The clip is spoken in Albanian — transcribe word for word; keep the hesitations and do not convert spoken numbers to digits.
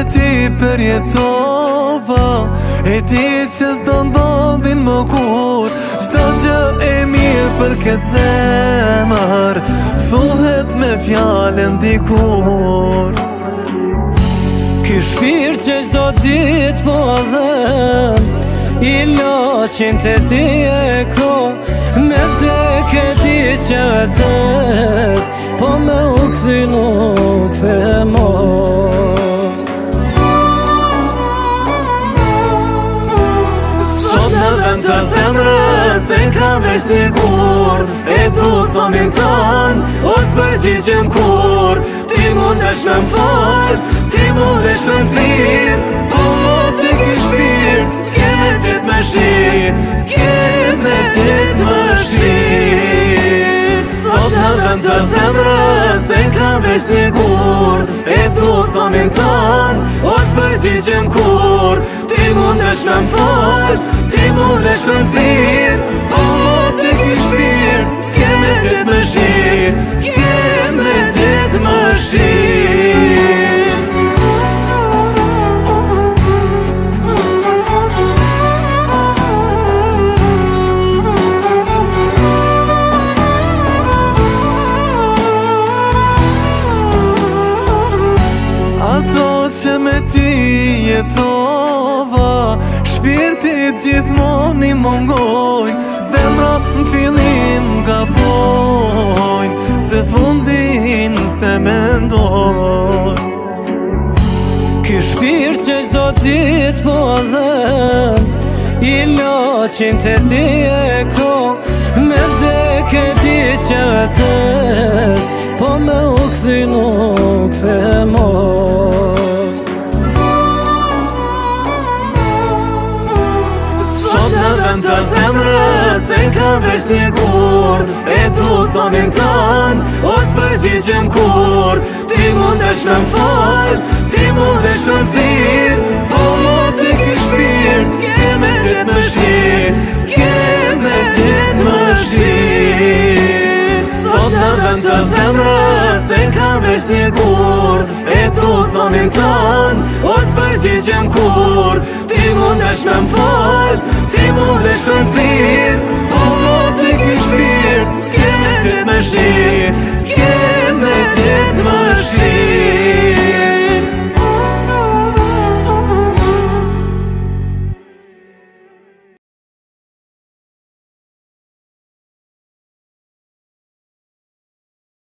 ti përjetova, e ti që s'do ndodhin më kur. Çdo gjë e mirë për këtë zemër thuhet me fjallën dikur. Ky shpirt që çdo ditë po dhem, i loqin të ti e ko, me vdek e ti që des, po me u këthi nuk the mo. Sot në vend të zemrës e ka veç dikur, e tu sonin tanë, o s'përgjigjem kur. Ti mundesh me m'fall, ti mundesh me m'thirë, po ti ki shpirt, s'ke me qit me shirë, s'ke me qit me shirë. Sot në vend të zemrës e ka veç dikur, e tu sonin tanë, o s'përgjigjem kur. Ti mundesh me m'fall, ti mundesh me m'thirë, po ti ki shpirt, s'ke me qit me shirë, s'ke me qit me shirë. Ato që me ti jetova, shpirtit gjithmon i mongojnë, zemrat në fillim gabojnë, se fundin se mendojnë. Ky shpirt që çdo ditë po dhem, i loqin të ti e ko, me vdek e ti që des, po me u këthi nuk the mo. Sot në vend të zemrës e ka veç dikur, e tu sonin tanë, o s'përgjigjem kur. Ti mundesh me m'fall, ti mundesh me m'thirë, po ti ki shpirt, s'ke me qit me shirë, s'ke me qit me shirë. Sot në vend të zemrës e ka veç dikur, e tu sonin tanë, o s'përgjigjem kur. Ti mundesh me m'fall, ti mundesh me m'thirë, po ti ki shpirt, s'ke me qit me shirë,